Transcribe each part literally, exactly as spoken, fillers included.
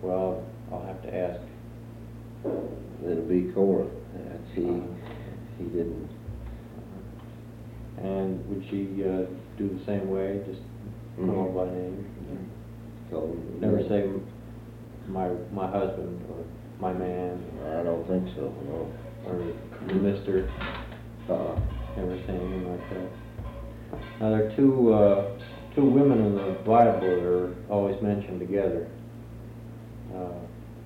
Well, I'll have to ask. It'll be Cora. Uh, she, she didn't. And would she uh, do the same way, just Mhm. call by name? Call him. Never say my my husband or my man I don't think so, no. or Mister Uh, Never say anything like that. Now there are two uh, two women in the Bible that are always mentioned together. Uh,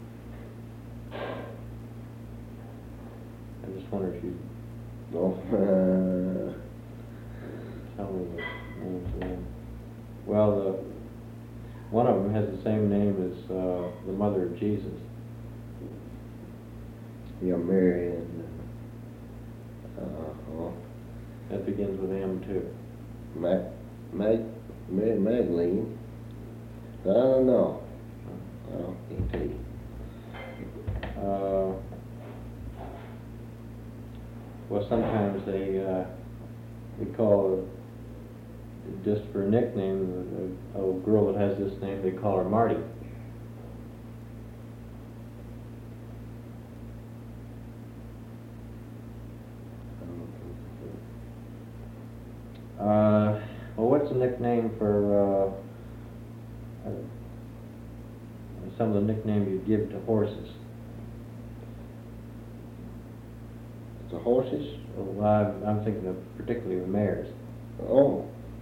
I just wonder if you no. Uh, tell me the names of them. Well, the one of them has the same name as uh, the mother of Jesus. yeah, Mary and, uh, well, That begins with M too. Mac, Mag, Mary Magdalene. I don't know. I don't can't tell you. Uh, well, sometimes they uh, we call just for a nickname a, a girl that has this name. They call her Marty. Uh, well, what's the nickname for uh, uh, some of the nicknames you give to horses? The horses? Well, I'm, I'm thinking of particularly the mares. Oh,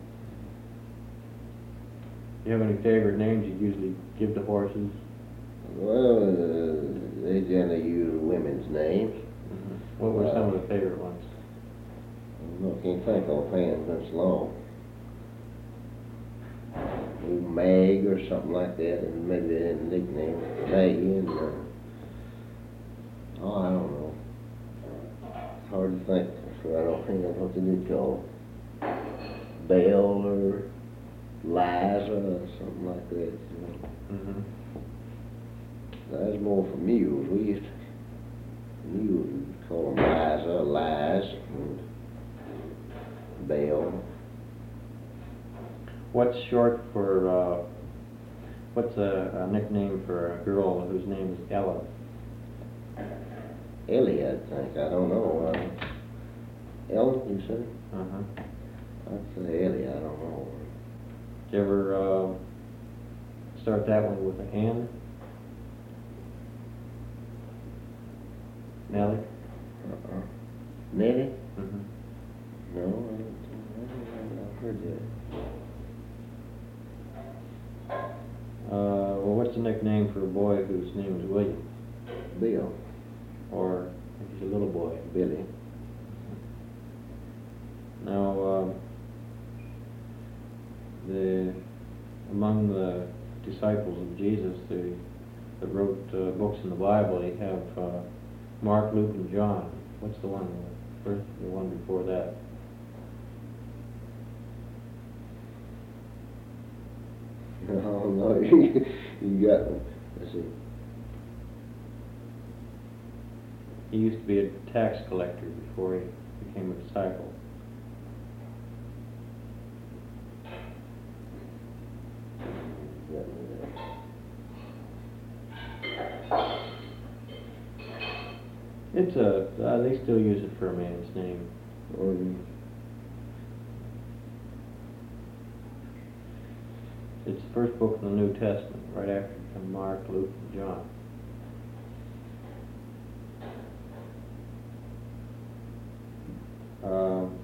Do you have any favorite names you usually give to horses? well, uh, they generally use women's names. Mm-hmm. What were some of the favorite ones? I can't think offhand, that's long. Maybe Mag or something like that, and maybe a nickname, Maggie, and, uh, oh, I don't know. Hard to think, so I don't think that's what they did call Belle or Liza or something like that, you know. Mm-hmm. That's more for mules. We used to, mules, we'd call them Liza, Liz, and Belle. What's short for, uh, what's a, a nickname for a girl whose name is Ella? Ellie, I think. I don't know. Uh, Ellen, you said? Uh-huh. I'd say Ellie. I don't know. Did you ever uh, start that one with an N? Nellie? Uh-uh. Nettie? Mm-hmm. No, I don't think I've heard that. Uh, well, what's the nickname for a boy whose name is William? Bill. Or if he's a little boy? Billy. Now, uh, the among the disciples of Jesus the, that wrote uh, books in the Bible, you have uh, Mark, Luke, and John. What's the one first? The one before that? No, no, you got them. Let's see. He used to be a tax collector before he became a disciple. You got me there. It's a, uh, they still use it for a man's name. Um, It's the first book in the New Testament, right after come Mark, Luke, and John. Um,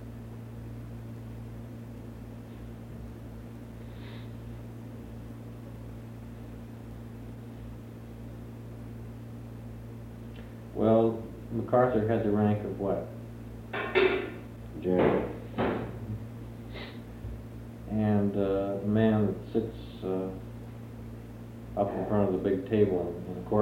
well, MacArthur had the rank of what? General. And uh, the man that sits uh, up in front of the big table in the court